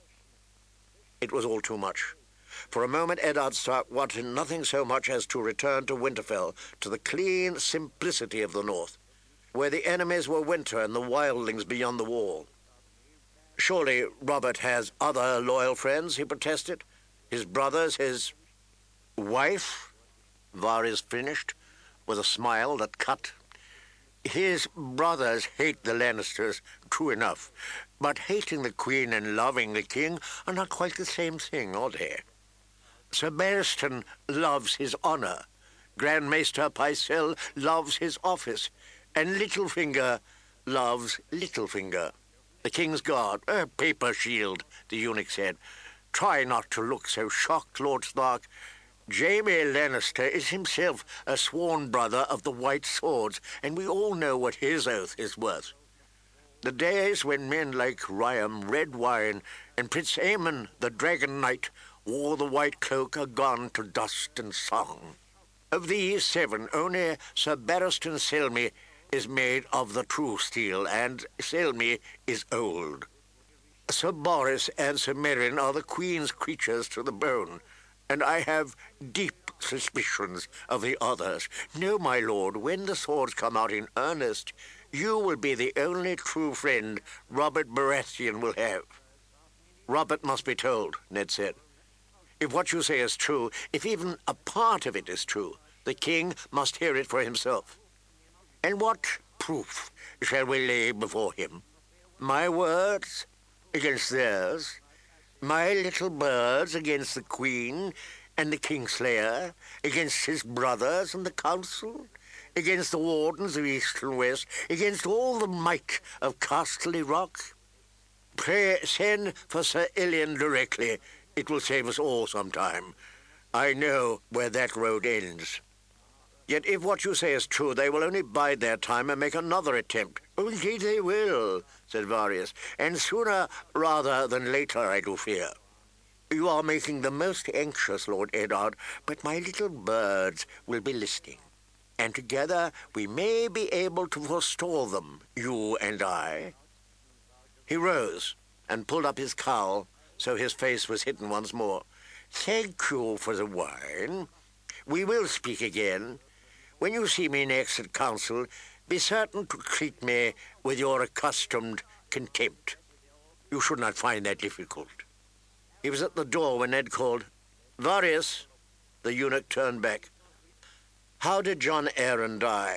[SPEAKER 2] It was all too much. For a moment, Eddard Stark wanted nothing so much as to return to Winterfell, to the clean simplicity of the North, where the enemies were winter and the wildlings beyond the wall. Surely Robert has other loyal friends, he protested. His brothers, his wife? Varys finished, with a smile that cut. His brothers hate the Lannisters, true enough, but hating the Queen and loving the King are not quite the same thing, are they? Sir Barristan loves his honor, Grand Maester Pycelle loves his office, and Littlefinger loves Littlefinger. The King's Guard, a paper shield, the eunuch said. Try not to look so shocked, Lord Stark. Jaime Lannister is himself a sworn brother of the White Swords, and we all know what his oath is worth. The days when men like Ryam Redwine and Prince Aemon, the Dragon Knight, wore the white cloak are gone to dust and song. Of these seven, only Sir Barristan Selmy is made of the true steel, and Selmy is old. Sir Boris and Sir Meryn are the Queen's creatures to the bone, and I have deep suspicions of the others. No, my lord, when the swords come out in earnest, you will be the only true friend Robert Baratheon will have. Robert must be told, Ned said. If what you say is true, if even a part of it is true, the king must hear it for himself. And what proof shall we lay before him? My words against theirs? My little birds against the Queen? and the Kingslayer, against his brothers and the council, against the wardens of east and west, against all the might of Casterly Rock? Pray send for Sir Ilian directly. It will save us all some time. I know where that road ends. Yet if what you say is true, they will only bide their time and make another attempt. Oh, indeed they will, said Varius, and sooner rather than later, I do fear. You are making them most anxious, Lord Eddard, but my little birds will be listening, and together we may be able to forestall them, you and I. He rose and pulled up his cowl, so his face was hidden once more. Thank you for the wine. We will speak again. When you see me next at council, be certain to treat me with your accustomed contempt. You should not find that difficult. He was at the door when Ned called, Varius. The eunuch turned back. How did Jon Arryn die?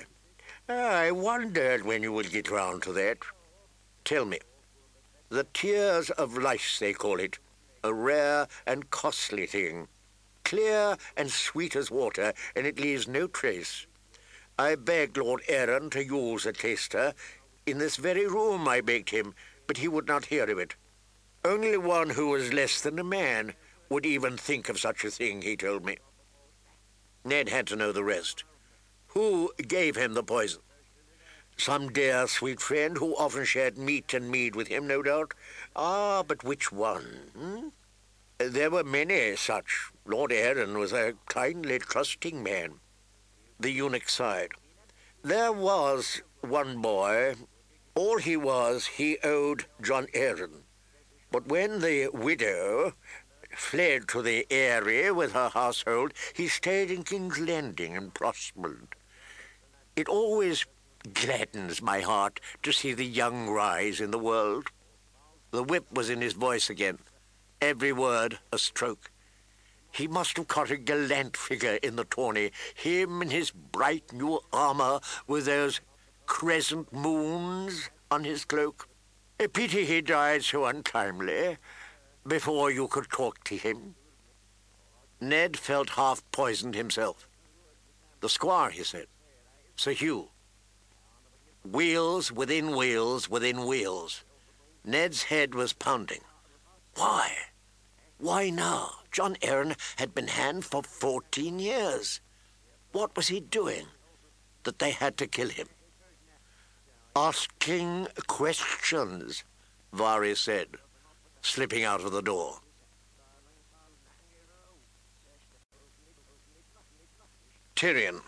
[SPEAKER 2] I wondered when you would get round to that. Tell me. The tears of lice, they call it, a rare and costly thing, clear and sweet as water, and it leaves no trace. I begged Lord Arryn to use a taster. In this very room I begged him, but he would not hear of it. Only one who was less than a man would even think of such a thing, he told me. Ned had to know the rest. Who gave him the poison? Some dear, sweet friend who often shared meat and mead with him, no doubt. Ah, but which one? Hmm? There were many such. Lord Arryn was a kindly, trusting man. The eunuch sighed. There was one boy. All he was, he owed Jon Arryn. But when the widow fled to the Eyrie with her household, he stayed in King's Landing and prospered. It always gladdens my heart to see the young rise in the world. The whip was in his voice again, every word a stroke. He must have caught a gallant figure in the tourney, him in his bright new armour with those crescent moons on his cloak. A pity he died so untimely, before you could talk to him. Ned felt half poisoned himself. The squire, he said. Sir Hugh. Wheels within wheels within wheels. Ned's head was pounding. Why? Why now? Jon Arryn had been hand for fourteen years. What was he doing that they had to kill him? Asking questions, Varys said, slipping out of the door. Tyrion.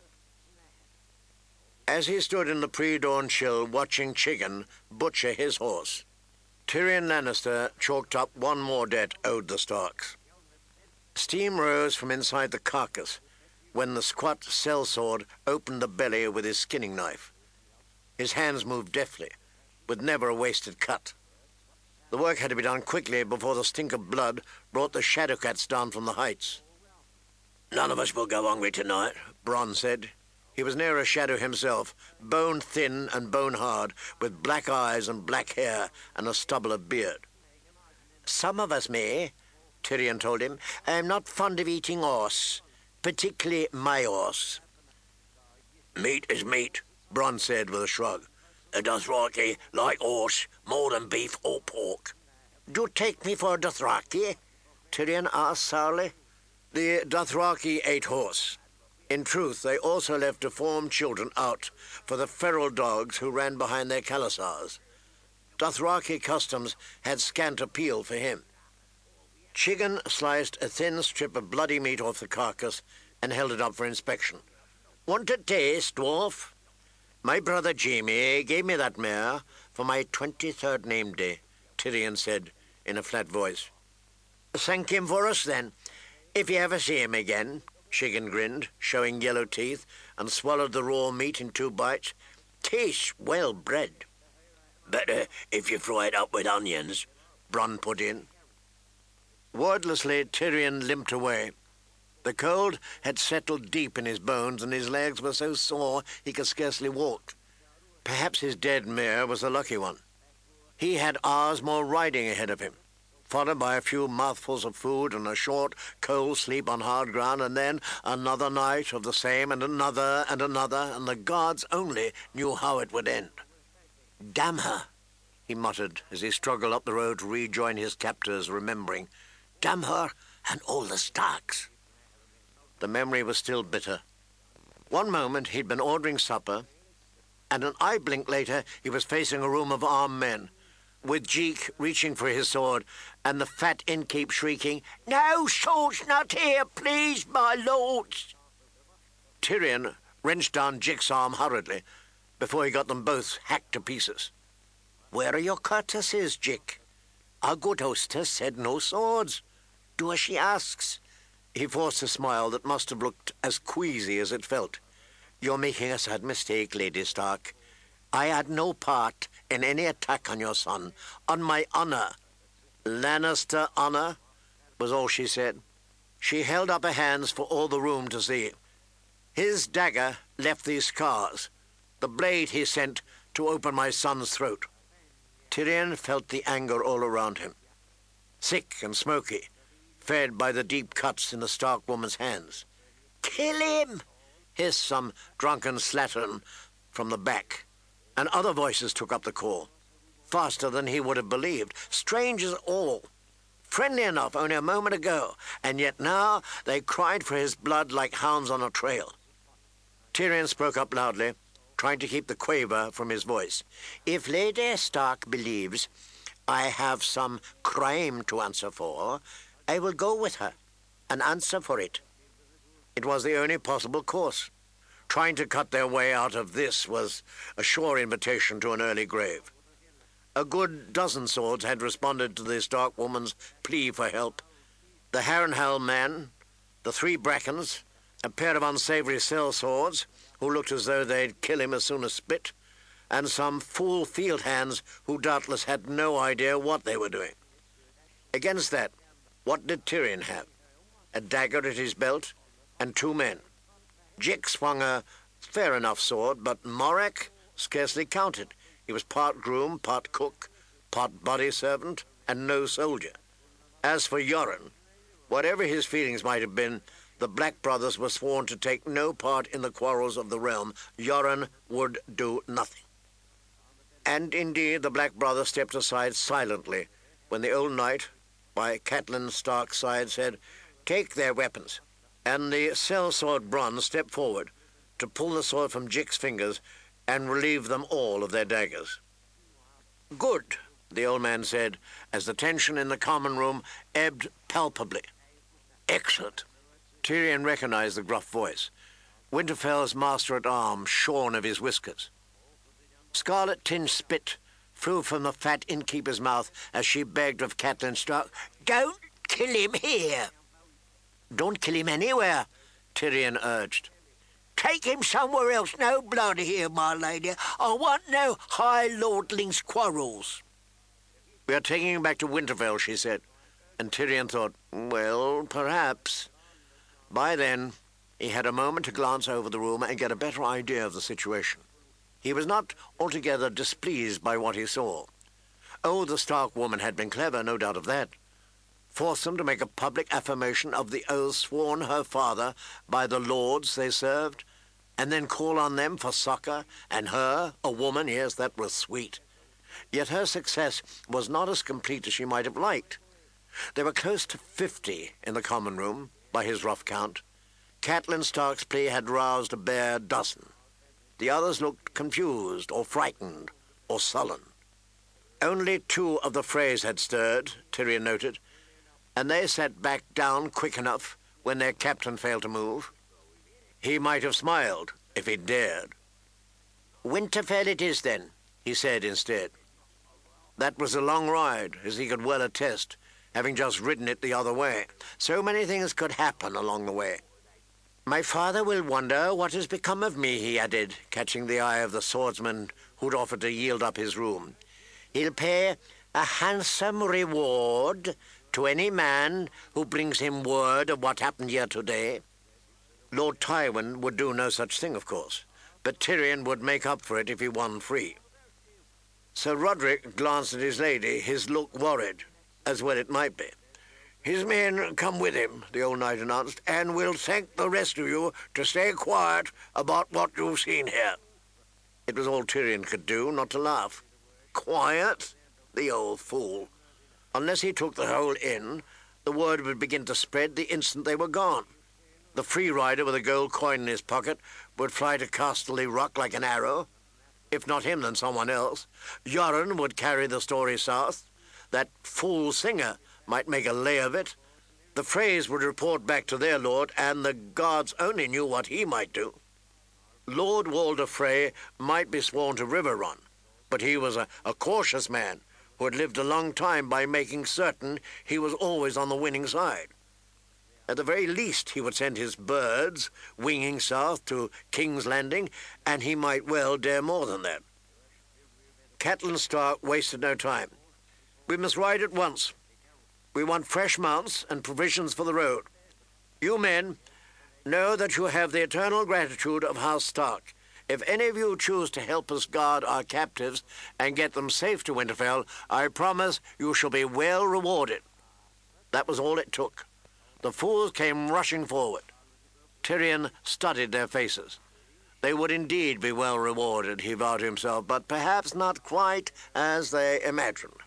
[SPEAKER 2] As he stood in the pre-dawn chill watching Chicken butcher his horse, Tyrion Lannister chalked up one more debt owed the Starks. Steam rose from inside the carcass when the squat sellsword opened the belly with his skinning knife. His hands moved deftly, with never a wasted cut. The work had to be done quickly before the stink of blood brought the Shadowcats down from the heights. None of us will go hungry tonight, Bronn said. He was near a shadow himself, bone-thin and bone-hard, with black eyes and black hair and a stubble of beard. Some of us may, Tyrion told him. I am not fond of eating horse, particularly my horse. Meat is meat, Bronn said with a shrug. A Dothraki like horse more than beef or pork. Do you take me for a Dothraki? Tyrion asked sourly. The Dothraki ate horse. In truth, they also left deformed children out for the feral dogs who ran behind their khalasars. Dothraki customs had scant appeal for him. Chicken sliced a thin strip of bloody meat off the carcass and held it up for inspection. Want a taste, dwarf? My brother Jaime gave me that mare for my twenty-third name day, Tyrion said in a flat voice. Thank him for us, then, if you ever see him again. Chicken grinned, showing yellow teeth, and swallowed the raw meat in two bites. Tastes well bred. Better if you fry it up with onions, Bronn put in. Wordlessly, Tyrion limped away. The cold had settled deep in his bones, and his legs were so sore he could scarcely walk. Perhaps his dead mare was a lucky one. He had hours more riding ahead of him.
[SPEAKER 1] followed by a few mouthfuls of food and a short, cold sleep on hard ground, and then another night of the same, and another and another, and the gods only knew how it would end. "Damn her," he muttered as he struggled up the road to rejoin his captors, remembering. "Damn her and all the Starks." The memory was still bitter. One moment he'd been ordering supper, and an eye blink later he was facing a room of armed men, with Jeek reaching for his sword, and the fat innkeep shrieking, "No swords not here, please, my lords!" Tyrion wrenched down Jeek's arm hurriedly, before he got them both hacked to pieces. "Where are your courtesies, Jeek? Our good hostess said no swords. Do as she asks." He forced a smile that must have looked as queasy as it felt. "You're making a sad mistake, Lady Stark. I had no part in any attack on your son. On my honor." "Lannister honor," was all she said. She held up her hands for all the room to see. "His dagger left these scars, the blade he sent to open my son's throat." Tyrion felt the anger all around him, thick and smoky, fed by the deep cuts in the Stark woman's hands. "Kill him!" hissed some drunken slattern from the back, and other voices took up the call, faster than he would have believed. Strangers all, friendly enough only a moment ago, and yet now they cried for his blood like hounds on a trail. Tyrion spoke up loudly, trying to keep the quaver from his voice. "If Lady Stark believes I have some crime to answer for, I will go with her and answer for it." It was the only possible course. Trying to cut their way out of this was a sure invitation to an early grave. A good dozen swords had responded to the Stark woman's plea for help. The Harrenhal man, the three Brackens, a pair of unsavory sellswords who looked as though they'd kill him as soon as spit, and some fool field hands who doubtless had no idea what they were doing. Against that, what did Tyrion have? A dagger at his belt and two men. Jeek swung a fair enough sword, but Morak scarcely counted. He was part groom, part cook, part body servant, and no soldier. As for Yoren, whatever his feelings might have been, the Black Brothers were sworn to take no part in the quarrels of the realm. Yoren would do nothing. And indeed the Black Brothers stepped aside silently when the old knight, by Catelyn Stark's side, said, "Take their weapons." And the sellsword Bronn stepped forward to pull the sword from Jeek's fingers and relieve them all of their daggers. "Good," the old man said, as the tension in the common room ebbed palpably. "Excellent." Tyrion recognized the gruff voice. Winterfell's master-at-arms shorn of his whiskers. Scarlet-tinged spit flew from the fat innkeeper's mouth as she begged of Catelyn Stark, "Don't kill him here." "Don't kill him anywhere," Tyrion urged. "Take him somewhere else. No blood here, my lady. I want no high lordlings' quarrels." "We are taking him back to Winterfell," she said, and Tyrion thought, well, perhaps. By then, he had a moment to glance over the room and get a better idea of the situation. He was not altogether displeased by what he saw. Oh, the Stark woman had been clever, no doubt of that. Force them to make a public affirmation of the oath sworn her father by the lords they served, and then call on them for succor, and her, a woman, yes, that was sweet. Yet her success was not as complete as she might have liked. There were close to fifty in the common room, by his rough count. Catelyn Stark's plea had roused a bare dozen. The others looked confused, or frightened, or sullen. Only two of the Freys had stirred, Tyrion noted, and they sat back down quick enough when their captain failed to move. He might have smiled if he'd dared. "Winterfell it is, then," he said instead. That was a long ride, as he could well attest, having just ridden it the other way. So many things could happen along the way. "My father will wonder what has become of me," he added, catching the eye of the swordsman who'd offered to yield up his room. "He'll pay a handsome reward to any man who brings him word of what happened here today." Lord Tywin would do no such thing, of course, but Tyrion would make up for it if he won free. Sir Roderick glanced at his lady, his look worried.
[SPEAKER 2] as well it might be. His men come with him, the old knight announced, and will thank the rest of you to stay quiet about what you've seen here. It was all Tirian could do, not to laugh. Quiet? The old fool. Unless he took the whole in, the word would begin to spread the instant they were gone. The free rider with a gold coin in his pocket would fly to Casterly Rock like an arrow. If not him, then someone else. Yoren would carry the story south. That fool singer might make a lay of it. The Freys would report back to their lord, and the gods only knew what he might do. Lord Walder Frey might be sworn to Riverrun, but he was a, a cautious man who had lived a long time by making certain he was always on the winning side. At the very least, he would send his birds winging south to King's Landing, and he might well dare more than that. Catelyn Stark wasted no time. We must ride at once. We want fresh mounts and provisions for the road. You men, know that you have the eternal gratitude of House Stark. If any of you choose to help us guard our captives and get them safe to Winterfell, I promise you shall be well rewarded. That was all it took. The fools came rushing forward. Tirian studied their faces. They would indeed be well rewarded, he vowed to himself, but perhaps not quite as they imagined.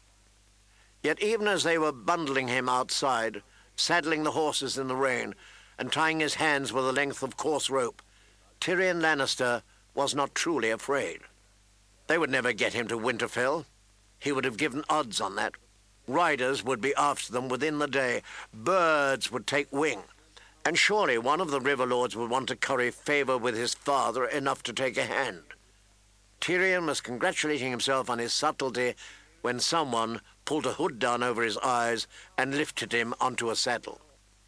[SPEAKER 2] Yet even as they were bundling him outside, saddling the horses in the rain, and tying his hands with a length of coarse rope, Tirian Lannister was not truly afraid. They would never get him to Winterfell. He would have given odds on that. Riders would be after them within the day. Birds would take wing. And surely one of the River Lords would want to curry favour with his father enough to take a hand. Tirian was congratulating himself on his subtlety when someone pulled a hood down over his eyes and lifted him onto a saddle.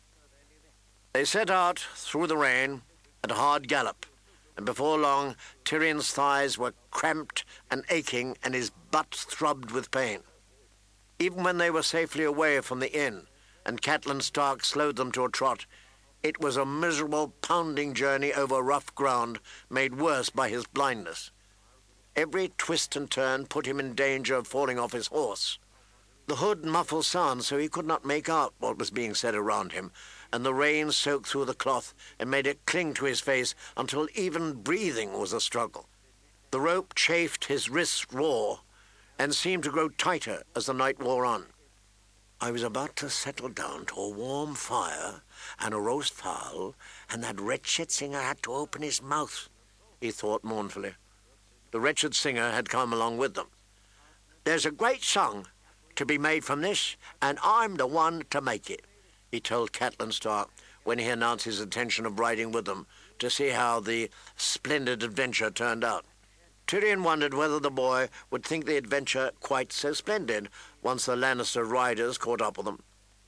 [SPEAKER 2] They set out through the rain at a hard gallop, and before long Tirian's thighs were cramped and aching and his butt throbbed with pain. Even when they were safely away from the inn and Catelyn Stark slowed them to a trot, it was a miserable, pounding journey over rough ground made worse by his blindness. Every twist and turn put him in danger of falling off his horse. The hood muffled sound so he could not make out what was being said around him, and the rain soaked through the cloth and made it cling to his face until even breathing was a struggle. The rope chafed his wrists raw and seemed to grow tighter as the night wore on. I was about to settle down to a warm fire and a roast fowl, and that wretched singer had to open his mouth, he thought mournfully. The wretched singer had come along with them. There's a great song to be made from this, and I'm the one to make it, he told Catelyn Stark when he announced his intention of riding with them to see how the splendid adventure turned out. Tirian wondered whether the boy would think the adventure quite so splendid once the Lannister riders caught up with them.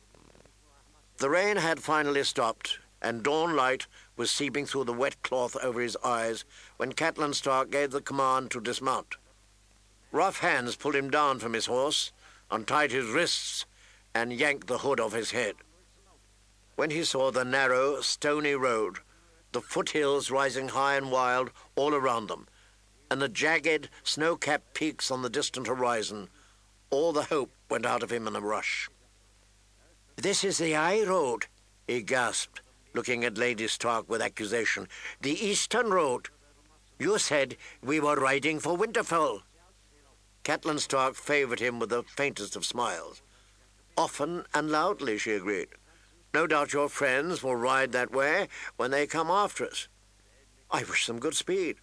[SPEAKER 2] The rain had finally stopped, and dawn light was seeping through the wet cloth over his eyes when Catelyn Stark gave the command to dismount. Rough hands pulled him down from his horse, untied his wrists, and yanked the hood off his head. When he saw the narrow, stony road, the foothills rising high and wild all around them, and the jagged, snow-capped peaks on the distant horizon, all the hope went out of him in a rush. "This is the high road," he gasped, looking at Lady Stark with accusation. "The eastern road. You said we were riding for Winterfell." Catelyn Stark favoured him with the faintest of smiles. "Often and loudly," she agreed. "No doubt your friends will ride that way when they come after us. I wish them good speed."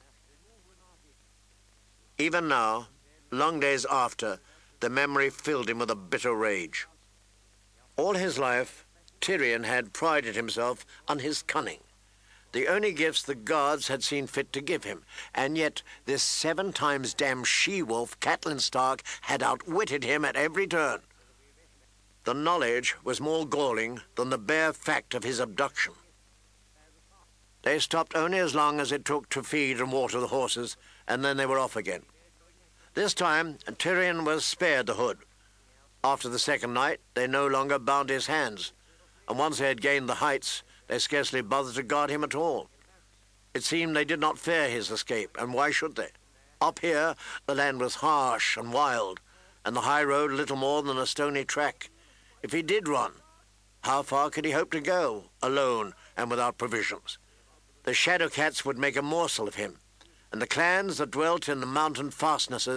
[SPEAKER 2] Even now, long days after, the memory filled him with a bitter rage. All his life, Tirian had prided himself on his cunning, the only gifts the gods had seen fit to give him, and yet this seven times damned she-wolf, Catelyn Stark, had outwitted him at every turn. The knowledge was more galling than the bare fact of his abduction. They stopped only as long as it took to feed and water the horses, and then they were off again. This time, Tirian was spared the hood. After the second night, they no longer bound his hands, and once they had gained the heights, they scarcely bothered to guard him at all. It seemed they did not fear his escape, and why should they? Up here, the land was harsh and wild, and the high road little more than a stony track.
[SPEAKER 1] If he did run, how far could he hope to go, alone and without provisions? The Shadowcats would make a morsel of him, and the clans that dwelt in the mountain fastnesses